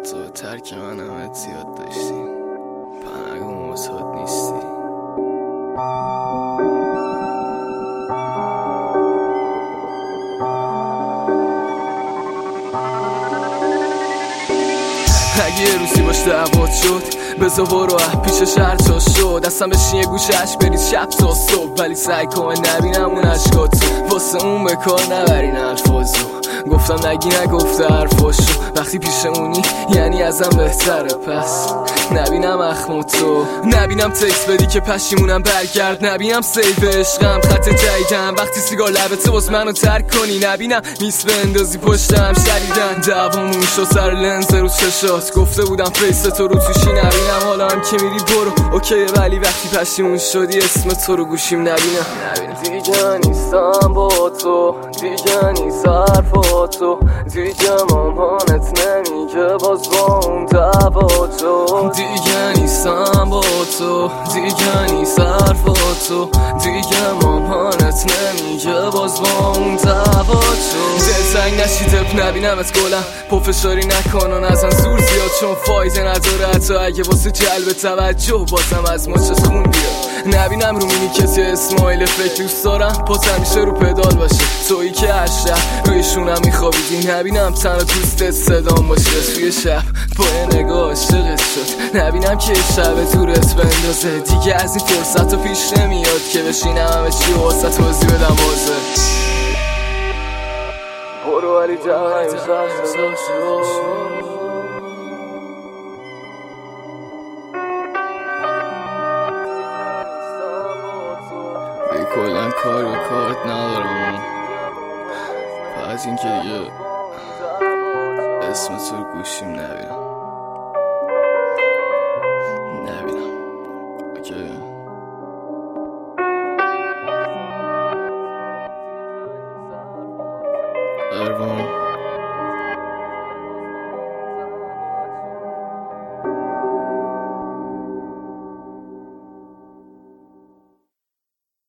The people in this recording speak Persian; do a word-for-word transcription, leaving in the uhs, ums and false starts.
تو ترک من همه زیاد داشتی، پنگو موساد نیستی. اگه یه روزی باش دعوات شد بزا برو پیش شهر تا شد اصلا بشین یه گوشه عشق برید شب تا صبح، ولی سعی کن نبینم اون عشقاتو، واسه اون به کار نبرین الفاظو. گفتم نگی نگفته حرفاشو، وقتی پیشمونی یعنی ازم بهتره، پس نبینم اخموتو، نبینم تکس بدی که پشیمونم برگرد، نبینم سیف عشقم خط جدیدم وقتی سیگار لبته باز منو ترک کنی، نبینم نیست به اندازی پشتم شدیدن دوامون شو سر لنز رو چشات، گفته بودم فیس تو رو توشی نبینم، حالا هم که میری برو اوکیه، ولی وقتی پشیمون شدی اسم تو رو گوشیم نبینم. دیگه نیستم با تو، دیگه نیست حرفاتو، دیگه مامانت نمیگه باز با اون دعوا تو، دیگه نیستم با تو، دیگه نیست حرفاتو، دیگه مامانت نمیگه باز با اون دعوا تو. دلتنگ نشی تپ نبینم از گلم، پافشاری نکن و نزن زور زیاد چون فایده نداره، حتی اگه واسه جلب توجه بازم از مچت خون بیاد. نبینم رو مینی کسی اسمایل فکر دوست دارم پاس همیشه رو پدال باشه، تویی که هر شب روی شونم میخوابیدی، نبینم تنها دوستت صدام باشه توی شب با یه نگاه عاشقت شد، نبینم که شب تورت بندازه، دیگه از این فرصت رو پیش نمیاد که بشینم همه چی و واسه توضیح بدم واضح. برو ولی جمعه کلن کار به کارت ندارم، فقط این که دیگه اسم تو رو گوشیم نبینم نبینم اوکی. اربان